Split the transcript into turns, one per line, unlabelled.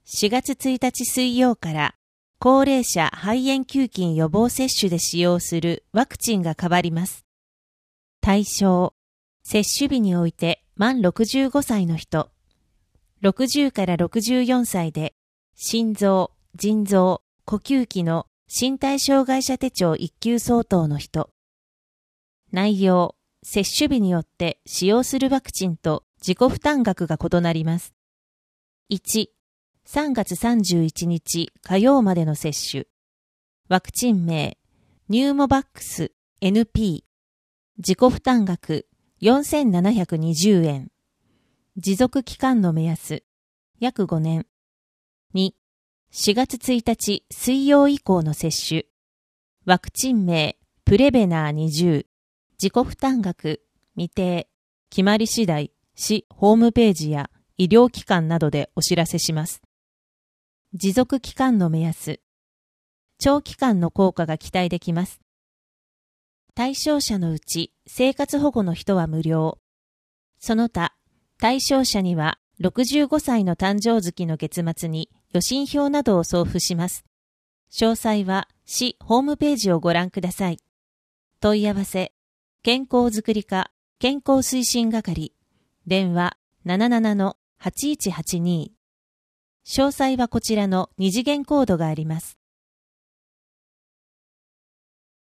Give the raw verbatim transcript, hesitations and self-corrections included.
しがつついたち水曜から高齢者肺炎球菌予防接種で使用するワクチンが変わります。対象、接種日において満ろくじゅうごさいの人、ろくじゅうからろくじゅうよんさいで心臓、腎臓、呼吸器の身体障害者手帳いっ級相当の人。内容、接種日によって使用するワクチンと自己負担額が異なります。いち、さんがつさんじゅういちにち火曜までの接種。ワクチン名、ニューモバックス エヌピー。自己負担額よんせんななひゃくにじゅうえん。持続期間の目安、約ごねん。に、しがつついたち水曜以降の接種。ワクチン名、プレベナーにじゅう。自己負担額、未定。決まり次第、市ホームページや医療機関などでお知らせします。持続期間の目安。長期間の効果が期待できます。対象者のうち生活保護の人は無料。その他、対象者にはろくじゅうごさいの誕生月の月末に予診票などを送付します。詳細は市ホームページをご覧ください。問い合わせ、健康づくり課健康推進係、電話 ななななのはちいちはちに。詳細はこちらの二次元コードがあります。